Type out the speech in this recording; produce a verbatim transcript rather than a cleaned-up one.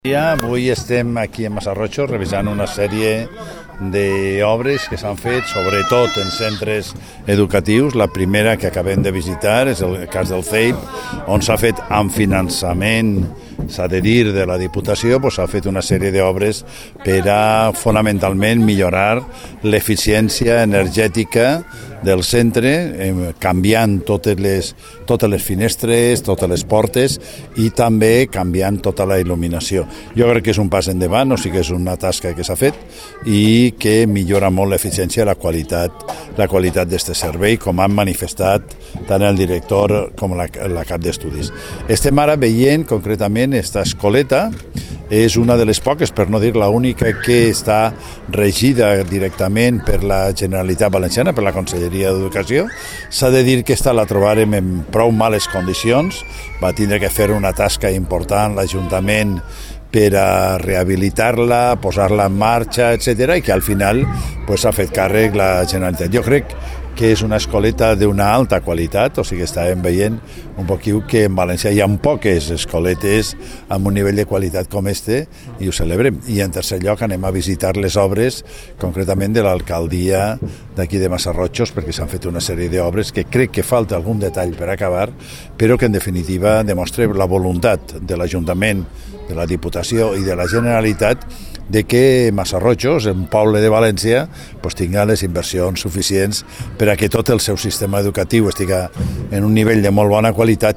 Ja, avui estem aquí a Massarrotxos revisant una sèrie d'obres que s'han fet, sobretot en centres educatius. La primera que acabem de visitar és el cas del C E I P, on s'ha fet amb finançament, s'ha de dir, de la Diputació, doncs s'ha fet una sèrie d'obres per a fonamentalment millorar l'eficiència energètica del centre, eh, canviant totes les, totes les finestres, totes les portes i també canviant tota la il·luminació. Jo crec que és un pas endavant, o sigui que és una tasca que s'ha fet i que millora molt l'eficiència i la qualitat, la qualitat d'aquest servei, com han manifestat tant el director com la, la cap d'estudis. Estem ara veient concretament esta escoleta, és una de les poques, per no dir la única, que està regida directament per la Generalitat Valenciana, per la Conselleria d'Educació. S'ha de dir que esta la trobarem en prou males condicions, va tindre que fer una tasca important l'Ajuntament per a rehabilitar-la, posar-la en marxa, etcètera, i que al final pues, s'ha fet càrrec la Generalitat. Jo crec que és una escoleta d'una alta qualitat, o sigui que estàvem veient un poquiu que en València hi ha poques escoletes amb un nivell de qualitat com este i ho celebrem. I en tercer lloc anem a visitar les obres concretament de l'alcaldia d'aquí de Massarrotxos, perquè s'han fet una sèrie d'obres que crec que falta algun detall per acabar, però que en definitiva demostra la voluntat de l'Ajuntament, de la Diputació i de la Generalitat de que Massarrotxos, un poble de València, pues, tinga les inversions suficients per a que tot el seu sistema educatiu estigui en un nivell de molt bona qualitat